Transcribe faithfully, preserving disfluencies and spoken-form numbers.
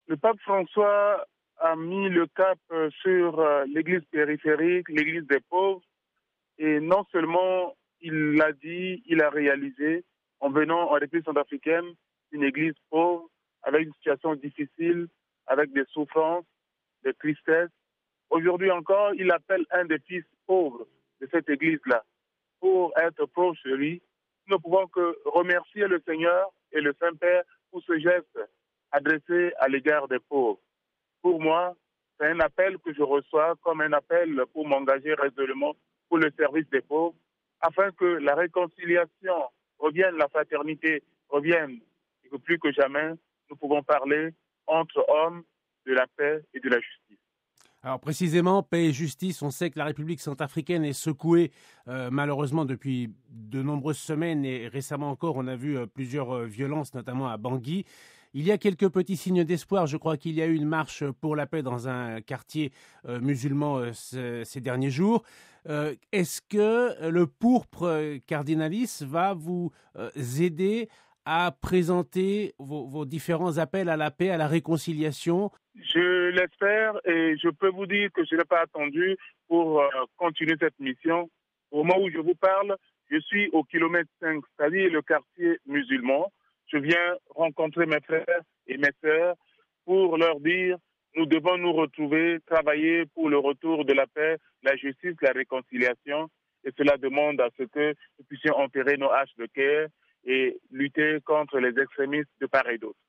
Le pape François a mis le cap euh, sur euh, l'église périphérique, l'église des pauvres, et non seulement il l'a dit, il a réalisé en venant en République centrafricaine, une église pauvre, avec une situation difficile, avec des souffrances, des tristesses. Aujourd'hui encore, il appelle un des fils pauvres de cette église-là pour être proche de lui. Nous ne pouvons que remercier le Seigneur et le Saint-Père pour ce geste adressé à l'égard des pauvres. Pour moi, c'est un appel que je reçois comme un appel pour m'engager résolument pour le service des pauvres, afin que la réconciliation revienne, la fraternité revienne, et que plus que jamais, nous pouvons parler entre hommes de la paix et de la justice. Alors précisément, paix et justice, on sait que la République centrafricaine est secouée euh, malheureusement depuis de nombreuses semaines et récemment encore, on a vu euh, plusieurs euh, violences, notamment à Bangui. Il y a quelques petits signes d'espoir. Je crois qu'il y a eu une marche pour la paix dans un quartier euh, musulman euh, c- ces derniers jours. Euh, est-ce que le pourpre euh, cardinalis va vous euh, aider à présenter vos, vos différents appels à la paix, à la réconciliation? Je l'espère et je peux vous dire que je n'ai pas attendu pour euh, continuer cette mission. Au moment où je vous parle, je suis au kilomètre cinq, c'est-à-dire le quartier musulman. Je viens rencontrer mes frères et mes sœurs pour leur dire nous devons nous retrouver, travailler pour le retour de la paix, la justice, la réconciliation. Et cela demande à ce que nous puissions enterrer nos haches de guerre et lutter contre les extrémistes de part et d'autre.